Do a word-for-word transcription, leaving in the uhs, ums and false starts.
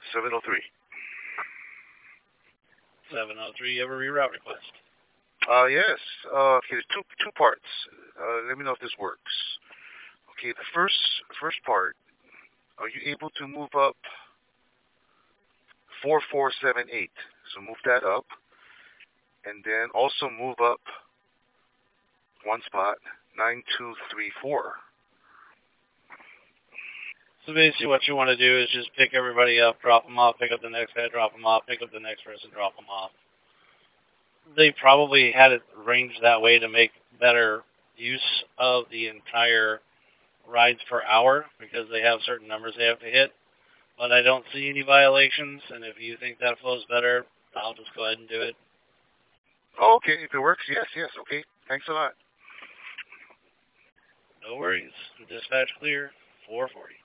seven oh three. seven oh three, you have a reroute request. Uh, yes. Uh, okay, there's two, two parts. Uh, let me know if this works. Okay, the first, first part, are you able to move up four four seven eight? So move that up. And then also move up one spot, nine two three four. So basically what you want to do is just pick everybody up, drop them off, pick up the next guy, drop them off, pick up the next person, drop them off. They probably had it arranged that way to make better use of the entire rides per hour because they have certain numbers they have to hit. But I don't see any violations, and if you think that flows better, I'll just go ahead and do it. Oh, okay, if it works, yes, yes, okay. Thanks a lot. No worries. Dispatch clear, four forty.